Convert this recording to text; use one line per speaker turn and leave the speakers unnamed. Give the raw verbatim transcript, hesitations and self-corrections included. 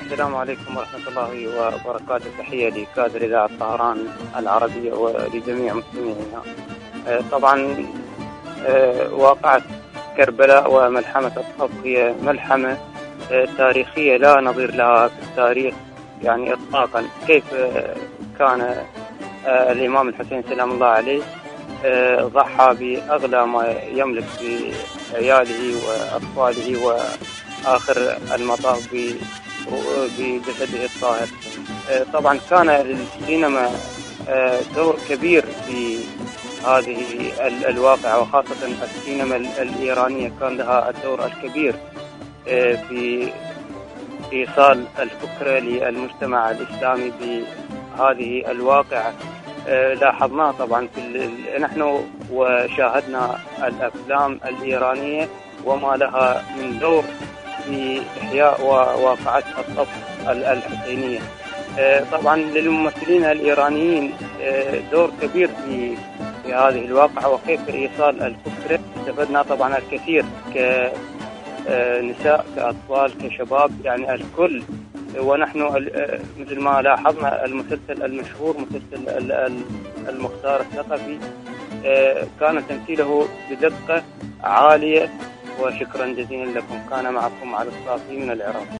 السلام عليكم ورحمة الله وبركاته. تحية لكادر إذاعة طهران العربية ولجميع مسلمينها. طبعا واقعة كربلاء وملحمة الطف هي ملحمة تاريخية لا نظير لها في التاريخ يعني إطلاقا. كيف كان الإمام الحسين سلام الله عليه ضحى بأغلى ما يملك بعياله وأطفاله وآخر المطاف بجسده الطاهر. طبعا كان للسينما دور كبير في هذه الواقعة، وخاصة السينما الإيرانية كان لها الدور الكبير في إيصال الفكرة للمجتمع الإسلامي بهذه الواقعة. لاحظناه طبعا في نحن وشاهدنا الأفلام الإيرانية وما لها من دور في إحياء واقعة الطف الحسينية. طبعا للممثلين الإيرانيين دور كبير في في هذه الواقعة وكيف إيصال الفكرة. استفدنا طبعا الكثير كنساء كأطفال كشباب يعني الكل. ونحن مثل ما لاحظنا المسلسل المشهور مسلسل المختار الثقفي كان تمثيله بدقة عالية. وشكرا جزيلا لكم. كان معكم على الصافي من العراق.